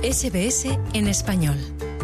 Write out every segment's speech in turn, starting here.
SBS en español.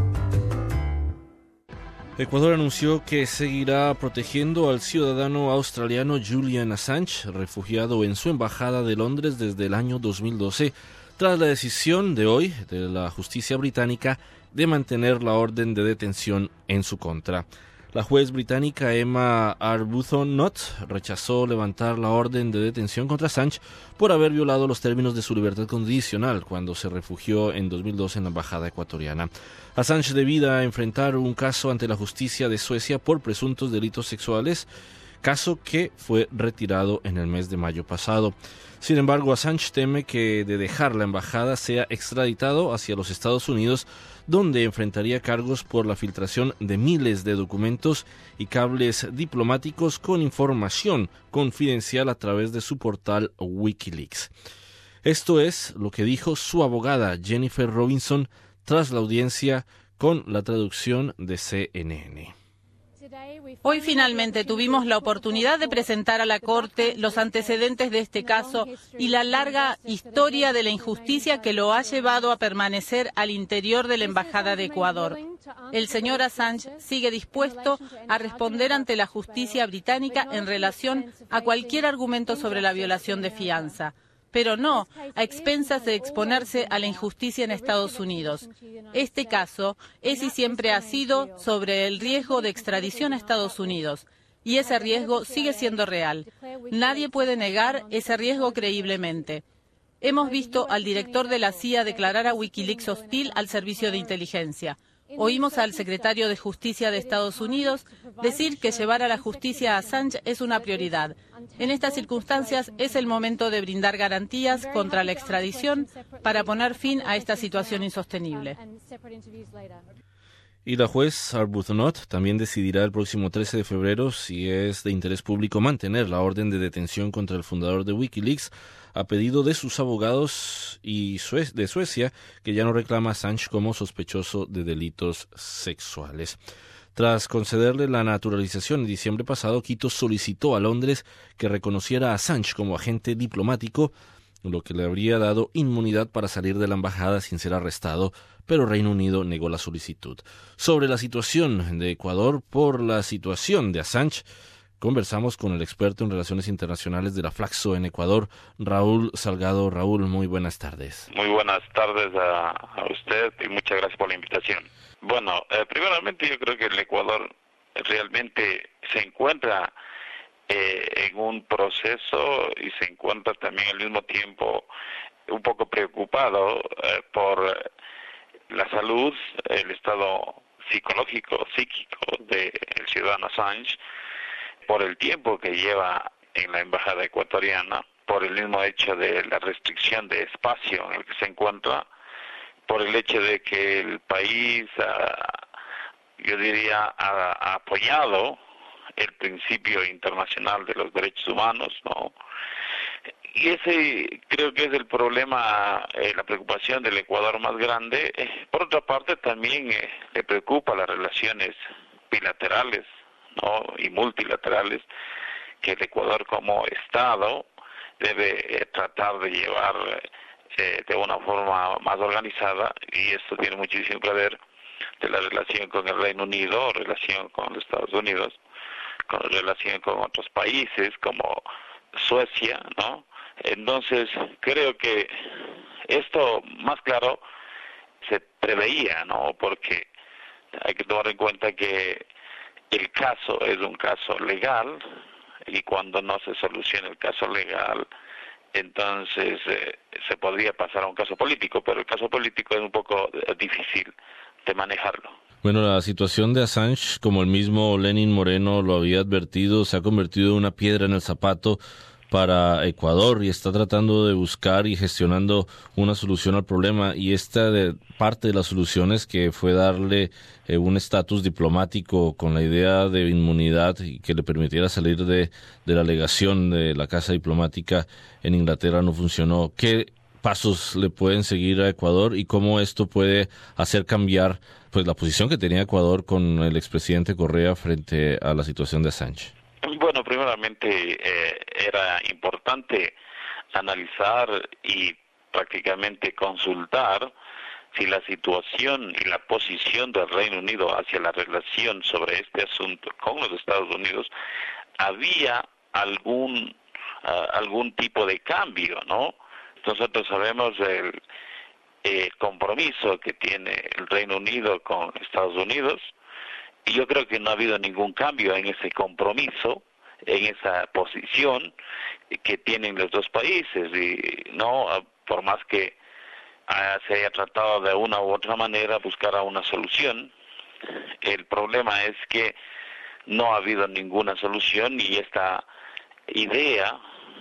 Ecuador anunció que seguirá protegiendo al ciudadano australiano Julian Assange, refugiado en su embajada de Londres desde el año 2012, tras la decisión de hoy de la justicia británica de mantener la orden de detención en su contra. La juez británica Emma Arbuthnot rechazó levantar la orden de detención contra Assange por haber violado los términos de su libertad condicional cuando se refugió en 2012 en la embajada ecuatoriana. Assange debía enfrentar un caso ante la justicia de Suecia por presuntos delitos sexuales, caso que fue retirado en el mes de mayo pasado. Sin embargo, Assange teme que de dejar la embajada sea extraditado hacia los Estados Unidos, donde enfrentaría cargos por la filtración de miles de documentos y cables diplomáticos con información confidencial a través de su portal Wikileaks. Esto es lo que dijo su abogada Jennifer Robinson tras la audiencia con la traducción de CNN. Hoy finalmente tuvimos la oportunidad de presentar a la Corte los antecedentes de este caso y la larga historia de la injusticia que lo ha llevado a permanecer al interior de la Embajada de Ecuador. El señor Assange sigue dispuesto a responder ante la justicia británica en relación a cualquier argumento sobre la violación de fianza, pero no a expensas de exponerse a la injusticia en Estados Unidos. Este caso es y siempre ha sido sobre el riesgo de extradición a Estados Unidos, y ese riesgo sigue siendo real. Nadie puede negar ese riesgo creíblemente. Hemos visto al director de la CIA declarar a Wikileaks hostil al servicio de inteligencia. Oímos al secretario de Justicia de Estados Unidos decir que llevar a la justicia a Assange es una prioridad. En estas circunstancias es el momento de brindar garantías contra la extradición para poner fin a esta situación insostenible. Y la juez Arbuthnot también decidirá el próximo 13 de febrero si es de interés público mantener la orden de detención contra el fundador de Wikileaks a pedido de sus abogados y de Suecia, que ya no reclama a Assange como sospechoso de delitos sexuales. Tras concederle la naturalización en diciembre pasado, Quito solicitó a Londres que reconociera a Assange como agente diplomático, lo que le habría dado inmunidad para salir de la embajada sin ser arrestado, pero Reino Unido negó la solicitud. Sobre la situación de Ecuador por la situación de Assange, conversamos con el experto en relaciones internacionales de la Flaxo en Ecuador, Raúl Salgado. Raúl, muy buenas tardes. Muy buenas tardes a usted y muchas gracias por la invitación. Bueno, primeramente yo creo que el Ecuador realmente se encuentra en un proceso y se encuentra también al mismo tiempo un poco preocupado por la salud, el estado psicológico, psíquico del ciudadano Assange, por el tiempo que lleva en la embajada ecuatoriana, por el mismo hecho de la restricción de espacio en el que se encuentra, por el hecho de que el país, yo diría, ha apoyado el principio internacional de los derechos humanos, ¿no? Y ese creo que es el problema, la preocupación del Ecuador más grande. Por otra parte, también le preocupa las relaciones bilaterales, ¿no?, y multilaterales que el Ecuador como Estado debe tratar de llevar de una forma más organizada, y esto tiene muchísimo que ver de la relación con el Reino Unido, relación con los Estados Unidos, con relación con otros países como Suecia, ¿no? Entonces creo que esto más claro se preveía, ¿no?, porque hay que tomar en cuenta que el caso es un caso legal, y cuando no se soluciona el caso legal, entonces se podría pasar a un caso político, pero el caso político es un poco difícil de manejarlo. Bueno, la situación de Assange, como el mismo Lenín Moreno lo había advertido, se ha convertido en una piedra en el zapato para Ecuador y está tratando de buscar y gestionando una solución al problema, y parte de las soluciones que fue darle un estatus diplomático con la idea de inmunidad y que le permitiera salir de la legación de la casa diplomática en Inglaterra no funcionó. ¿Qué pasos le pueden seguir a Ecuador y cómo esto puede hacer cambiar la posición que tenía Ecuador con el expresidente Correa frente a la situación de Assange? Bueno, primeramente era importante analizar y prácticamente consultar si la situación y la posición del Reino Unido hacia la relación sobre este asunto con los Estados Unidos había algún tipo de cambio, ¿no? Nosotros sabemos el compromiso que tiene el Reino Unido con Estados Unidos, y yo creo que no ha habido ningún cambio en ese compromiso, en esa posición que tienen los dos países, y no, por más que se haya tratado de una u otra manera buscar una solución, el problema es que no ha habido ninguna solución, y esta idea,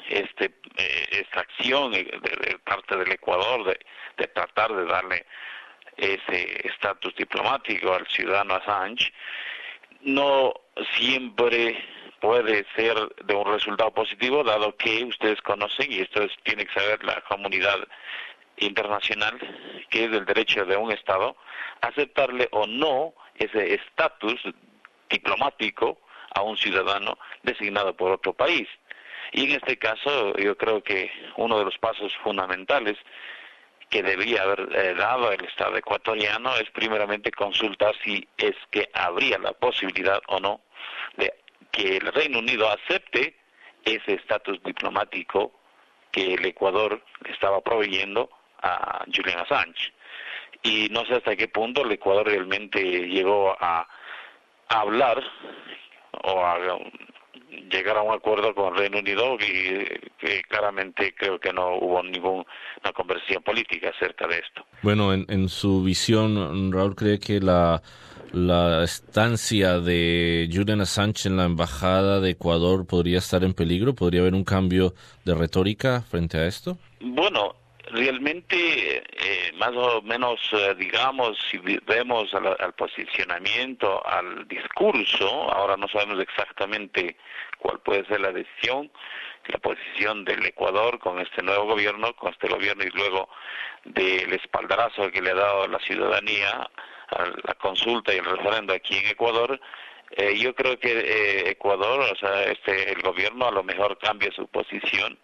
esta acción de parte del Ecuador de tratar de darle ese estatus diplomático al ciudadano Assange, no siempre puede ser de un resultado positivo, dado que ustedes conocen, y esto tiene que saber la comunidad internacional, que es el derecho de un Estado aceptarle o no ese estatus diplomático a un ciudadano designado por otro país. Y en este caso yo creo que uno de los pasos fundamentales que debía haber dado el Estado ecuatoriano es primeramente consultar si es que habría la posibilidad o no de que el Reino Unido acepte ese estatus diplomático que el Ecuador estaba proveyendo a Julian Assange. Y no sé hasta qué punto el Ecuador realmente llegó a hablar o a llegar a un acuerdo con el Reino Unido, y que claramente creo que no hubo ninguna conversación política acerca de esto. Bueno, en su visión, Raúl, ¿cree que la estancia de Julian Assange en la Embajada de Ecuador podría estar en peligro? ¿Podría haber un cambio de retórica frente a esto? Bueno, realmente, más o menos, digamos, si vemos al posicionamiento, al discurso, ahora no sabemos exactamente cuál puede ser la decisión, la posición del Ecuador con este nuevo gobierno, y luego del espaldarazo que le ha dado la ciudadanía a la consulta y el referendo aquí en Ecuador. Yo creo que Ecuador, o sea, el gobierno a lo mejor cambia su posición.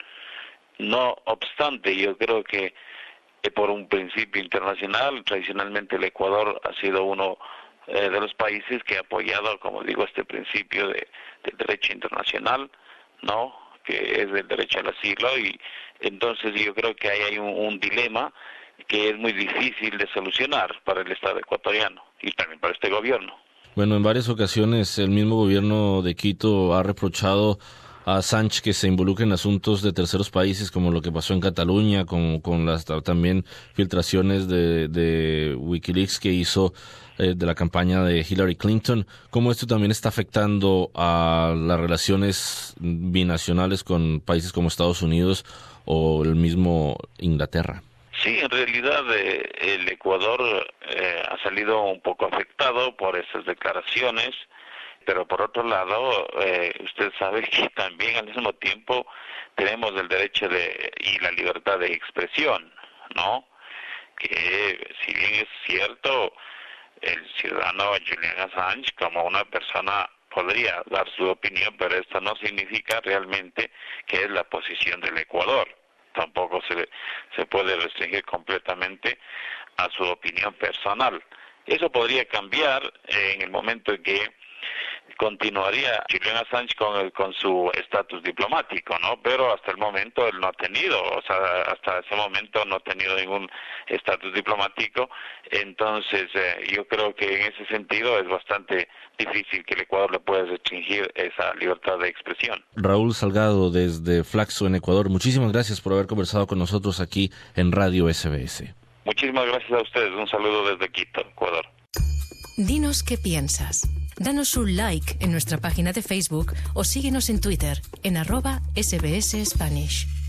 No obstante, yo creo que por un principio internacional, tradicionalmente el Ecuador ha sido uno de los países que ha apoyado, como digo, este principio del derecho internacional, ¿no?, que es el derecho al asilo, y entonces yo creo que ahí hay un dilema que es muy difícil de solucionar para el Estado ecuatoriano y también para este gobierno. Bueno, en varias ocasiones el mismo gobierno de Quito ha reprochado a Assange que se involucre en asuntos de terceros países, como lo que pasó en Cataluña, con las también filtraciones de Wikileaks que hizo de la campaña de Hillary Clinton. ¿Cómo esto también está afectando a las relaciones binacionales con países como Estados Unidos o el mismo Inglaterra? Sí, en realidad el Ecuador ha salido un poco afectado por esas declaraciones, pero por otro lado, usted sabe que también al mismo tiempo tenemos el derecho y la libertad de expresión, ¿no? Que si bien es cierto, el ciudadano Julian Assange como una persona podría dar su opinión, pero esto no significa realmente que es la posición del Ecuador. Tampoco se puede restringir completamente a su opinión personal. Eso podría cambiar en el momento en que continuaría Julian Assange con su estatus diplomático, ¿no? Pero hasta el momento él no ha tenido, hasta ese momento no ha tenido ningún estatus diplomático. Entonces yo creo que en ese sentido es bastante difícil que el Ecuador le pueda restringir esa libertad de expresión. Raúl Salgado, desde Flaxo, en Ecuador, muchísimas gracias por haber conversado con nosotros aquí en Radio SBS. Muchísimas gracias a ustedes. Un saludo desde Quito, Ecuador. Dinos qué piensas. Danos un like en nuestra página de Facebook o síguenos en Twitter en @SBS Spanish.